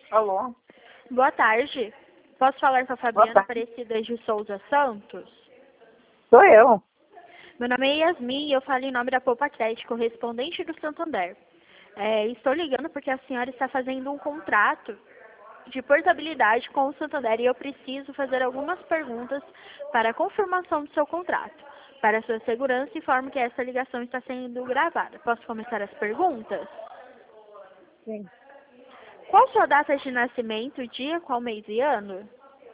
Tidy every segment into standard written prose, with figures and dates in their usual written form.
Alô? Boa tarde. Posso falar com a Boa Fabiana tarde. Aparecida de Souza Santos? Sou eu. Meu nome é Yasmin e eu falo em nome da Poupa Crédito, correspondente do Santander. Estou ligando porque a senhora está fazendo um contrato de portabilidade com o Santander e eu preciso fazer algumas perguntas para a confirmação do seu contrato. Para sua segurança, informo que essa ligação está sendo gravada. Posso começar as perguntas? Sim. Qual sua data de nascimento, dia, qual mês e ano?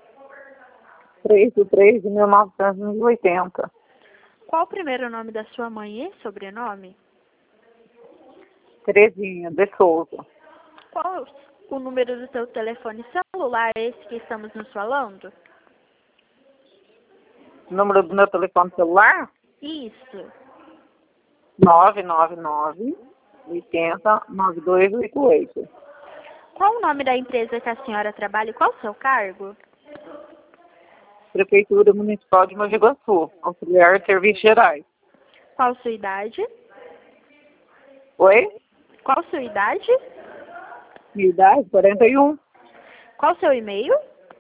3/3/1980. Qual o primeiro nome da sua mãe e sobrenome? Terezinha de Souza. Qual o número do seu telefone celular, esse que estamos nos falando? Número do meu telefone celular? Isso. 999 80 9288. Qual o nome da empresa que a senhora trabalha e qual o seu cargo? Prefeitura Municipal de Mogi Guaçu. Auxiliar de Serviços Gerais. Qual sua idade? Oi? Qual sua idade? Minha idade? 41. Qual seu e-mail?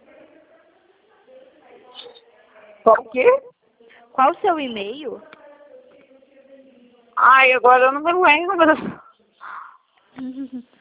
Qual o quê? Qual seu e-mail? Ai, agora eu não me lembro.